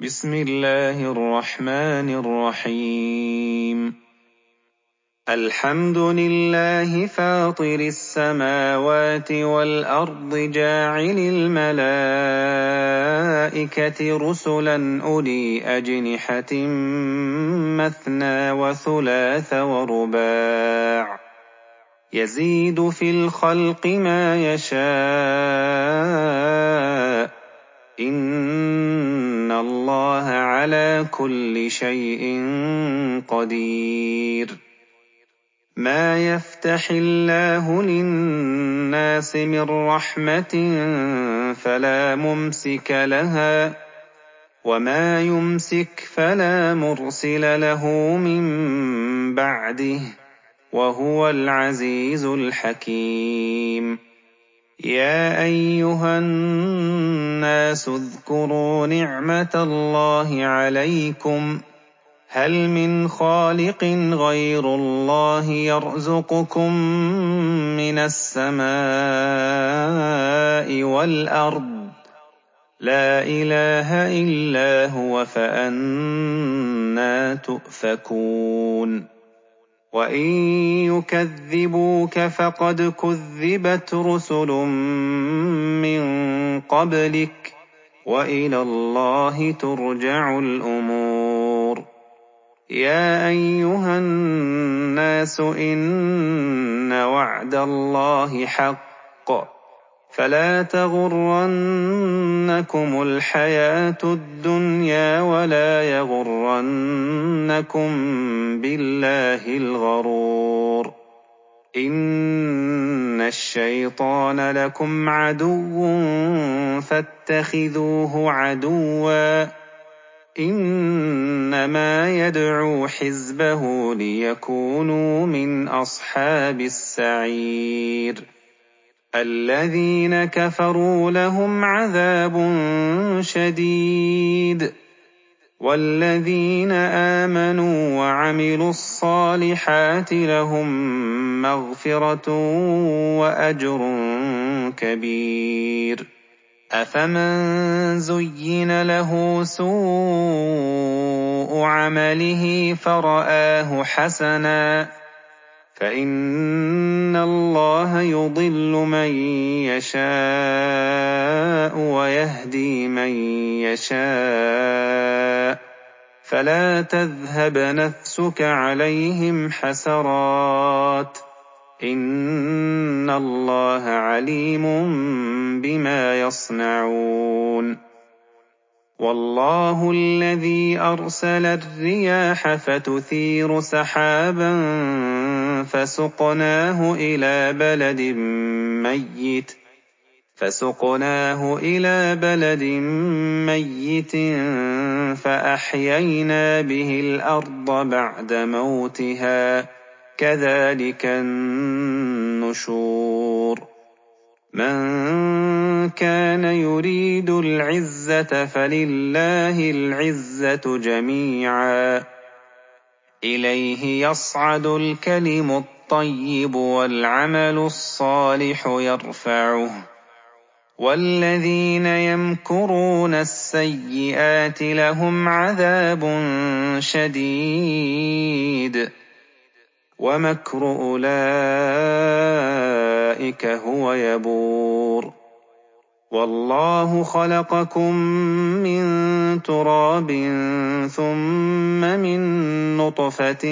بسم الله الرحمن الرحيم. الحمد لله فاطر السماوات والأرض جاعل الملائكة رسلا أولي أجنحة مثنى وثلاث ورباع يزيد في الخلق ما يشاء إن الله على كل شيء قدير. ما يفتح الله للناس من رحمة فلا ممسك لها وما يمسك فلا مرسل له من بعده وهو العزيز الحكيم. يا أيها الناس اذكروا نعمة الله عليكم هل من خالق غير الله يرزقكم من السماء والأرض لا إله إلا هو فأنى تؤفكون. وإن يكذبوك فقد كذبت رسل من قبلك وإلى الله ترجع الأمور. يا أيها الناس إن وعد الله حق فلا تغرنكم الحياة الدنيا ولا يغرنكم بالله الغرور. إن الشيطان لكم عدو فاتخذوه عدوا إنما يدعو حزبه ليكونوا من أصحاب السعير. الذين كفروا لهم عذاب شديد والذين آمنوا وعملوا الصالحات لهم مغفرة وأجر كبير. أفمن زين له سوء عمله فرآه حسنا فإن الله يضل من يشاء ويهدي من يشاء فلا تذهب نفسك عليهم حسرات إن الله عليم بما يصنعون. والله الذي أرسل الرياح فتثير سحابا فسقناه إلى بلد ميت فأحيينا به الأرض بعد موتها كذلك النشور. من كان يريد العزة فلله العزة جميعا إليه يصعد الكلم الطيب والعمل الصالح يرفعه والذين يمكرون السيئات لهم عذاب شديد ومكر أولئك هو يبور. والله خلقكم من تراب ثم من نطفة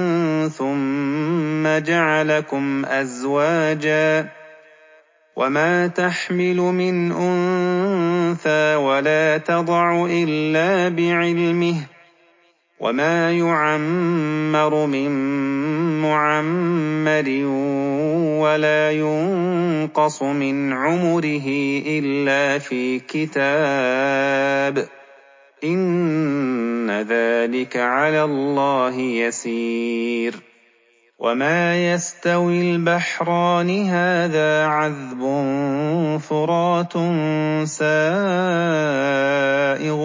ثم جعلكم أزواجا وما تحمل من أنثى ولا تضع إلا بعلمه وما يعمر من معمر ولا ينقص من عمره إلا في كتاب إن ذلك على الله يسير. وما يستوي البحران هذا عذب فرات سائغ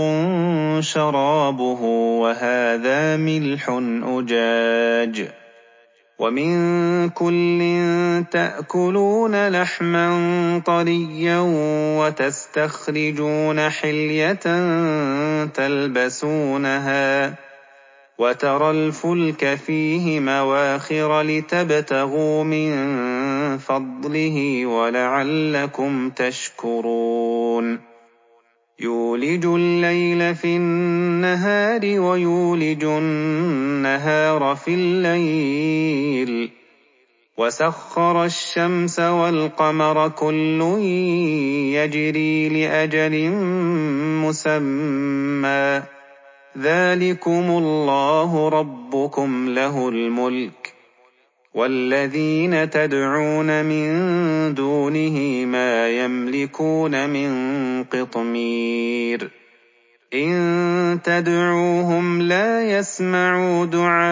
شرابه وهذا ملح أجاج وَمِن كُلٍّ تَأْكُلُونَ لَحْمًا طَرِيًّا وَتَسْتَخْرِجُونَ حِلْيَةً تَلْبَسُونَهَا وَتَرَى الْفُلْكَ فِيهِ مَوَاخِرَ لِتَبْتَغُوا مِن فَضْلِهِ وَلَعَلَّكُمْ تَشْكُرُونَ يُولِجُ اللَّيْلَ فِي النَّهَارِ وَيُولِجُ النَّهَارَ فِي اللَّيْلِ وَسَخَّرَ الشَّمْسَ وَالْقَمَرَ كُلٌّ يَجْرِي لِأَجَلٍ مُّسَمًّى ذَٰلِكُمُ اللَّهُ رَبُّكُمْ لَهُ الْمُلْكُ وَالَّذِينَ تَدْعُونَ مِن دُونِهِ مَا يَمْلِكُونَ مِن قِطْمِيرٍ إِن تَدْعُوهُمْ لَا يَسْمَعُوا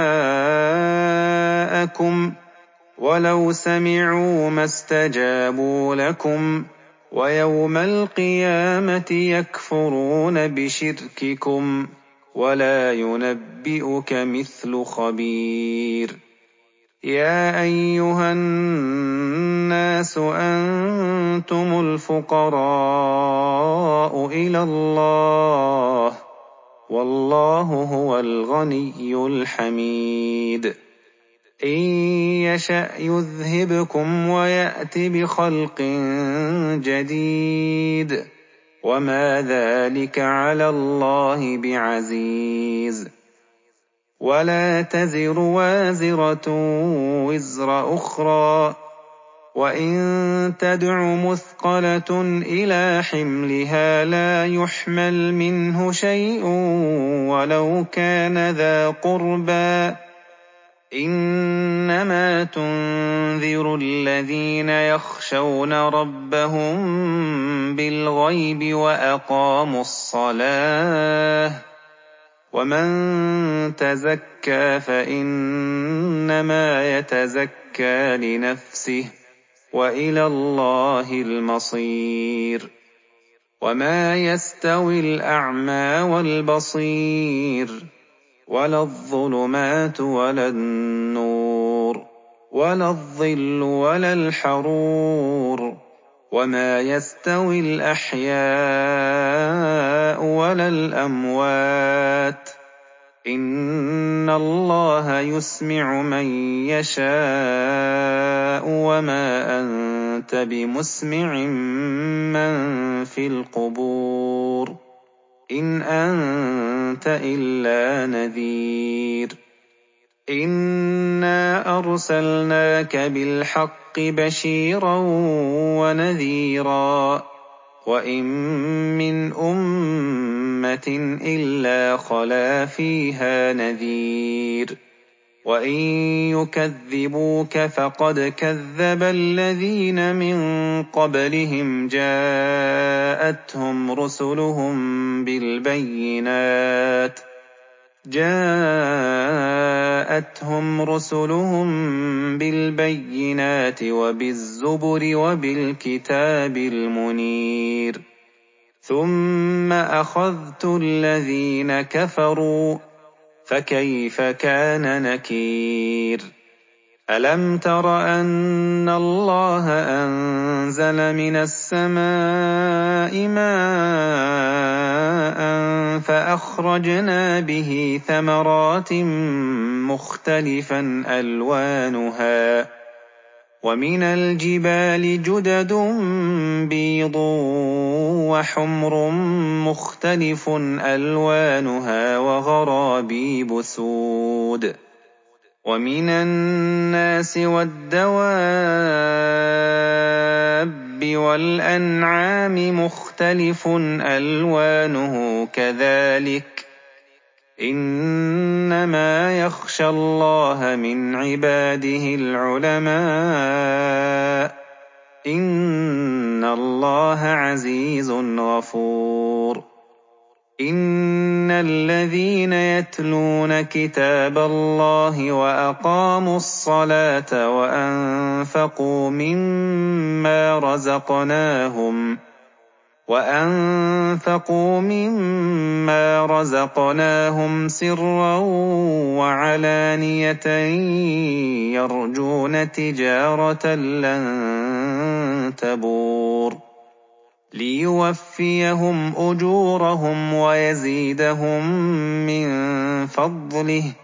دُعَاءَكُمْ وَلَوْ سَمِعُوا مَا اسْتَجَابُوا لَكُمْ وَيَوْمَ الْقِيَامَةِ يَكْفُرُونَ بِشِرْكِكُمْ وَلَا يُنَبِّئُكَ مِثْلُ خَبِيرٍ يَا أَيُّهَا النَّاسُ أَنتُمُ الْفُقَرَاءُ إِلَى اللَّهِ وَاللَّهُ هُوَ الْغَنِيُّ الْحَمِيدُ إِن يَشَأْ يُذْهِبْكُمْ وَيَأْتِ بِخَلْقٍ جَدِيدٍ وَمَا ذَلِكَ عَلَى اللَّهِ بِعَزِيزٍ وَلَا تَزِرُ وَازِرَةٌ وِزْرَ أُخْرَىٰ وَإِن تَدْعُ مُثْقَلَةٌ إِلَىٰ حِمْلِهَا لَا يُحْمَلْ مِنْهُ شَيْءٌ وَلَوْ كَانَ ذَا قُرْبَىٰ إِنَّمَا تُنذِرُ الَّذِينَ يَخْشَوْنَ رَبَّهُم بِالْغَيْبِ وَأَقَامُوا الصَّلَاةَ وَمَن تَزَكَّىٰ فَإِنَّمَا يَتَزَكَّىٰ لِنَفْسِهِ وَإِلَى اللَّهِ الْمَصِيرُ وَمَا يَسْتَوِي الْأَعْمَىٰ وَالْبَصِيرُ وَلَا الظُّلُمَاتُ وَلَا النُّورُ وَلَا الظِّلُّ وَلَا الْحَرُورُ وَمَا يَسْتَوِي الْأَحْيَاءُ وَلَا الْأَمْوَاتُ إِنَّ اللَّهَ يُسْمِعُ مَن يَشَاءُ وَمَا أَنتَ بِمُسْمِعٍ مَّن فِي الْقُبُورِ إِنْ أَنتَ إِلَّا نَذِيرٌ إِنَّا أَرْسَلْنَاكَ بِالْحَقِّ بَشِيرًا وَنَذِيرًا وَإِن مِّنْ أُمَّةٍ إِلَّا خَلَا فِيهَا نَذِيرٌ وَإِن يُكَذِّبُوكَ فَقَدْ كَذَّبَ الَّذِينَ مِن قَبْلِهِمْ جَاءَتْهُمْ رُسُلُهُم بِالْبَيِّنَاتِ وَبِالزُّبُرِ وَبِالْكِتَابِ الْمُنِيرِ ثُمَّ أَخَذْتُ الَّذِينَ كَفَرُوا فَكَيْفَ كَانَ نَكِيرِ أَلَمْ تَرَ أَنَّ اللَّهَ أَنزَلَ مِنَ السَّمَاءِ مَاءً فَأَخْرَجْنَا بِهِ ثَمَرَاتٍ مُّخْتَلِفًا أَلْوَانُهَا وَمِنَ الْجِبَالِ جُدَدٌ بِيضٌ وَحُمْرٌ مُّخْتَلِفٌ أَلْوَانُهَا وَغَرَابِيبُ سُودٌ وَمِنَ النَّاسِ وَالدَّوَابِّ وَالْأَنْعَامِ مُخْتَلِفٌ أَلْوَانُهُ كَذَٰلِكَ إِنَّمَا يَخْشَى اللَّهَ مِنْ عِبَادِهِ الْعُلَمَاءُ إِنَّ اللَّهَ عَزِيزٌ غَفُورٌ إِنَّ الَّذِينَ يَتْلُونَ كِتَابَ اللَّهِ وَأَقَامُوا الصَّلَاةَ وَأَنفَقُوا مِمَّا رَزَقْنَاهُمْ وَأَنفَقُوا مِمَّا رَزَقْنَاهُمْ سِرًّا وَعَلَانِيَةً يَرْجُونَ تِجَارَةً لَّن تَبُورَ لِيُوَفِّيَهُمْ أُجُورَهُمْ وَيَزِيدَهُم مِّن فَضْلِهِ ۚ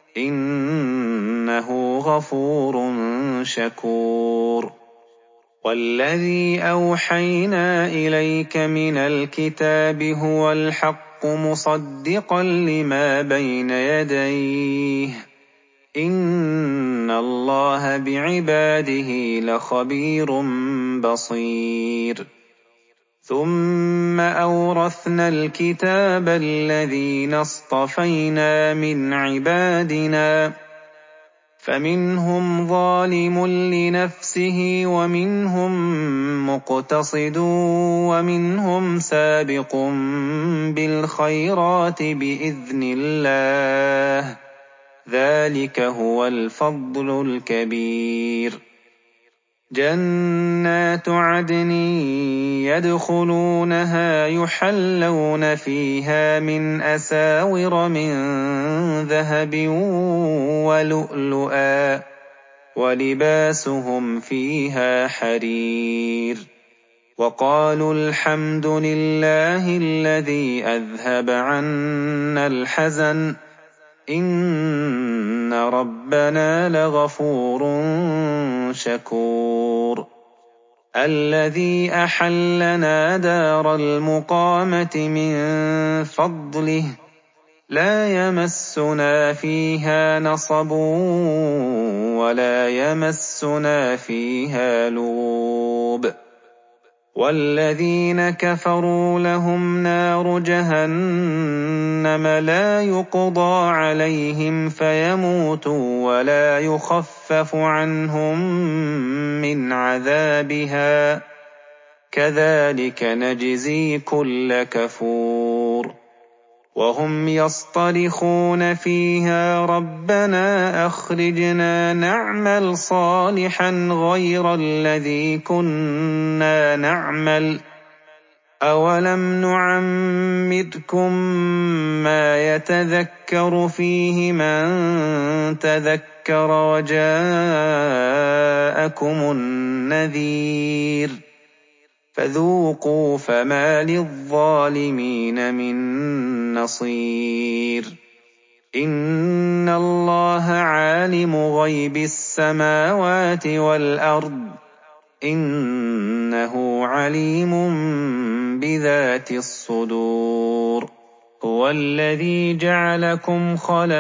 إِنَّهُ غَفُورٌ شَكُورٌ وَالَّذِي أَوْحَيْنَا إِلَيْكَ مِنَ الْكِتَابِ هُوَ الْحَقُّ مُصَدِّقًا لِّمَا بَيْنَ يَدَيْهِ ۗ إِنَّ اللَّهَ بِعِبَادِهِ لَخَبِيرٌ بَصِيرٌ ثُمَّ أَوْرَثْنَا الْكِتَابَ الَّذِينَ اصْطَفَيْنَا مِنْ عِبَادِنَا ۖ فَمِنْهُمْ ظَالِمٌ لِّنَفْسِهِ وَمِنْهُم مُّقْتَصِدٌ وَمِنْهُمْ سَابِقٌ بِالْخَيْرَاتِ بِإِذْنِ اللَّهِ ۚ ذَٰلِكَ هُوَ الْفَضْلُ الْكَبِيرُ جَنَّاتُ عَدْنٍ يَدْخُلُونَهَا يُحَلَّوْنَ فِيهَا مِنْ أَسَاوِرَ مِن ذَهَبٍ وَلُؤْلُؤًا ۖ وَلِبَاسُهُمْ فِيهَا حَرِيرٌ وَقَالُوا الْحَمْدُ لِلَّهِ الَّذِي أَذْهَبَ عَنَّا الْحَزَنَ ۖ إِنَّ رَبَّنَا لَغَفُورٌ شَكُورٌ الَّذِي أَحَلَّنَا دَارَ الْمُقَامَةِ مِن فَضْلِهِ ۖ لَا يَمَسُّنَا فِيهَا نَصَبٌ وَلَا يَمَسُّنَا فِيهَا لُغُوبٌ وَالَّذِينَ كَفَرُوا لَهُمْ نَارُ جَهَنَّمَ لَا يُقْضَىٰ عَلَيْهِمْ فَيَمُوتُوا وَلَا يُخَفَّفُ عَنْهُم مِّنْ عَذَابِهَا ۚ كَذَٰلِكَ نَجْزِي كُلَّ كَفُورٍ وَهُمْ يَصْطَرِخُونَ فِيهَا رَبَّنَا أَخْرِجْنَا نَعْمَلْ صَالِحًا غَيْرَ الَّذِي كُنَّا نَعْمَلُ ۚ أَوَلَمْ نُعَمِّرْكُم مَّا يَتَذَكَّرُ فِيهِ مَن تَذَكَّرَ وَجَاءَكُمُ النَّذِيرُ ۖ فَذُوقُوا فَمَا لِلظَّالِمِينَ مِن نَّصِيرٍ إِنَّ اللَّهَ عَالِمُ غَيْبِ السَّمَاوَاتِ وَالْأَرْضِ ۚ إِنَّهُ عَلِيمٌ بِذَاتِ الصُّدُورِ هُوَ الَّذِي جَعَلَكُمْ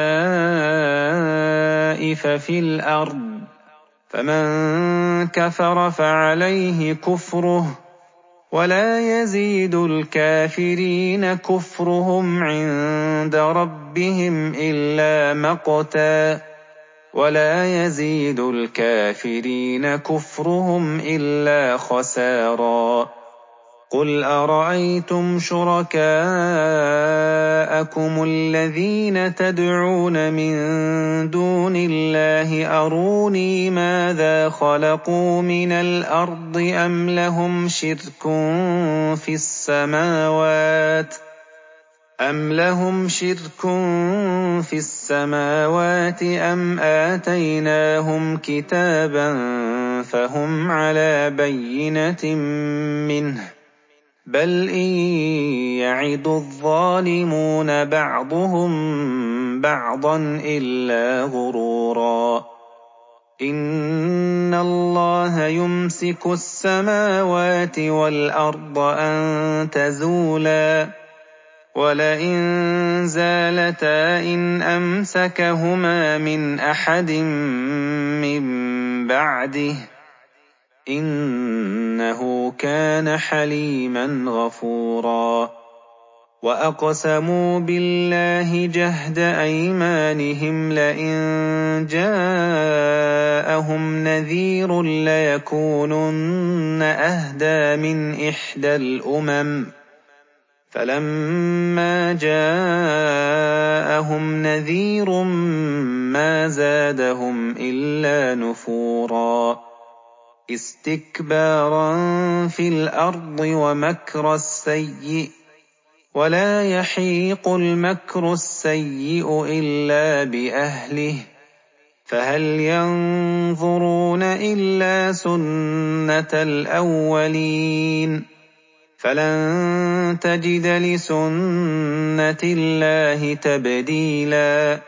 خَلَائِفَ فِي الْأَرْضِ ۚ فَمَن كَفَرَ فَعَلَيْهِ كُفْرُهُ ۖ وَلَا يَزِيدُ الْكَافِرِينَ كُفْرُهُمْ عِندَ رَبِّهِمْ إِلَّا مَقْتًا ۖ وَلَا يَزِيدُ الْكَافِرِينَ كُفْرُهُمْ إِلَّا خَسَارًا قُلْ أَرَأَيْتُمْ شُرَكَاءَكُمُ الَّذِينَ تَدْعُونَ مِن دُونِ اللَّهِ أَرُونِي مَاذَا خَلَقُوا مِنَ الْأَرْضِ أَمْ لَهُمْ شِرْكٌ فِي السَّمَاوَاتِ أَمْ آتَيْنَاهُمْ كِتَابًا فَهُمْ عَلَىٰ بَيِّنَةٍ مِّنْهُ ۚ بَلْ إِن يَعِدُ الظَّالِمُونَ بَعْضُهُم بَعْضًا إِلَّا غُرُورًا إِنَّ اللَّهَ يُمْسِكُ السَّمَاوَاتِ وَالْأَرْضَ أَن تَزُولَا ۚ وَلَئِن زَالَتَا إِنْ أَمْسَكَهُمَا مِنْ أَحَدٍ مِّن بَعْدِهِ ۚ إِنَّهُ كَانَ حَلِيمًا غَفُورًا وَأَقْسَمُوا بِاللَّهِ جَهْدَ أَيْمَانِهِمْ لَئِن جَاءَهُمْ نَذِيرٌ لَّيَكُونُنَّ أَهْدَىٰ مِنْ إِحْدَى الْأُمَمِ ۖ فَلَمَّا جَاءَهُمْ نَذِيرٌ مَّا زَادَهُمْ إِلَّا نُفُورًا اسْتِكْبَارًا فِي الْأَرْضِ وَمَكْرَ السَّيِّئِ ۚ وَلَا يَحِيقُ الْمَكْرُ السَّيِّئُ إِلَّا بِأَهْلِهِ ۚ فَهَلْ يَنظُرُونَ إِلَّا سُنَّتَ الْأَوَّلِينَ ۚ فَلَن تَجِدَ لِسُنَّتِ اللَّهِ تَبْدِيلًا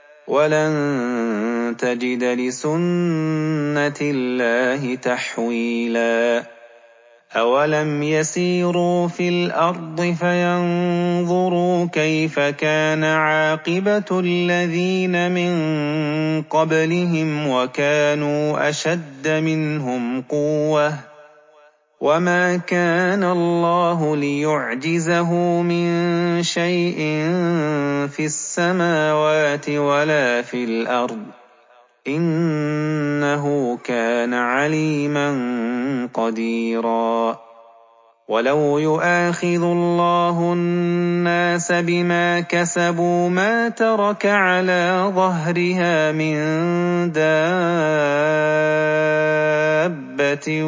وَلَن تَجِدَ لِسُنَّتِ اللَّهِ تَحْوِيلًا أَوَلَمْ يَسِيرُوا فِي الْأَرْضِ فَيَنظُرُوا كَيْفَ كَانَ عَاقِبَةُ الَّذِينَ مِن قَبْلِهِمْ وَكَانُوا أَشَدَّ مِنْهُمْ قُوَّةً ۚ وَمَا كَانَ اللَّهُ لِيُعْجِزَهُ مِن شَيْءٍ فِي السَّمَاوَاتِ وَلَا فِي الْأَرْضِ ۚ إِنَّهُ كَانَ عَلِيمًا قَدِيرًا وَلَوْ يُؤَاخِذُ اللَّهُ النَّاسَ بِمَا كَسَبُوا مَا تَرَكَ عَلَىٰ ظَهْرِهَا مِن دَابَّةٍ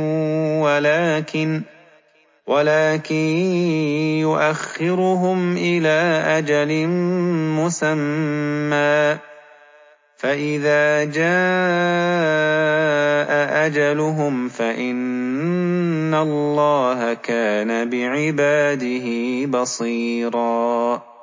وَلَٰكِن يُؤَخِّرُهُمْ إِلَىٰ أَجَلٍ مُّسَمًّى ۖ فَإِذَا جَاءَ أَجَلُهُمْ فَإِنَّ اللَّهَ كَانَ بِعِبَادِهِ بَصِيرًا